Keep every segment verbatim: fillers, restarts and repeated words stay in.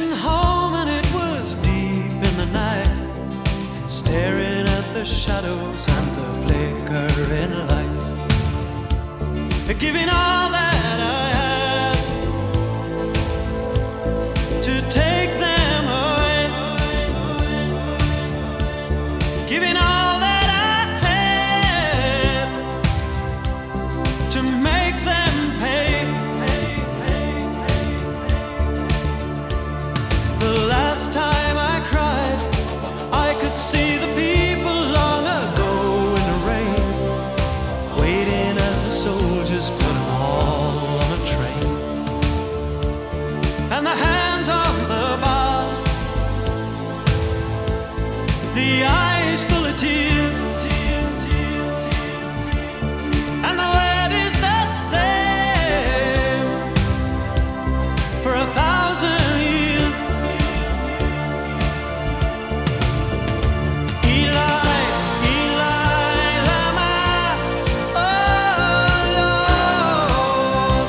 Getting home and it was deep in the night, staring at the shadows and the flickering lights, giving all that I had to take them away, giving all that I had to make them pay. The last time I cried, I could see the people long ago in the rain, waiting as the soldiers put them all on a train. And the hands on the bar, the eyes full of tears, and the word is the same for a thousand years. Eli, Eli, lama, oh Lord,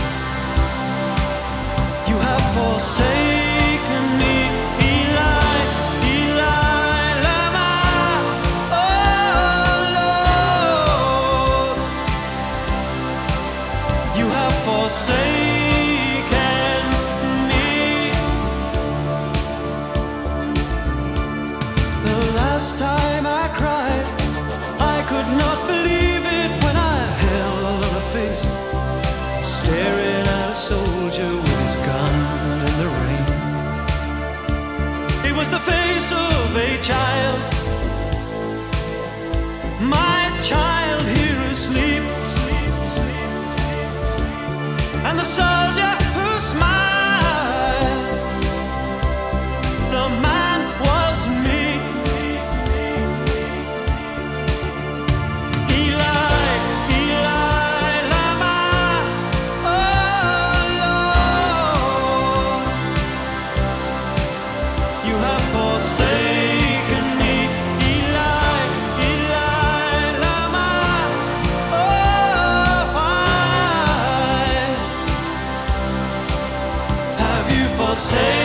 you have forsaken me. Eli, Eli, lama, oh Lord, you have forsaken me. The last time I cried, I could not believe it when I held a face, staring at a soldier with his gun in the rain. It was the face of a child, my child here asleep, and the soldier who smiled, the man was me. Eli, Eli, lama, oh Lord, you have forsaken me. Eli, Eli, lama, oh why have you forsaken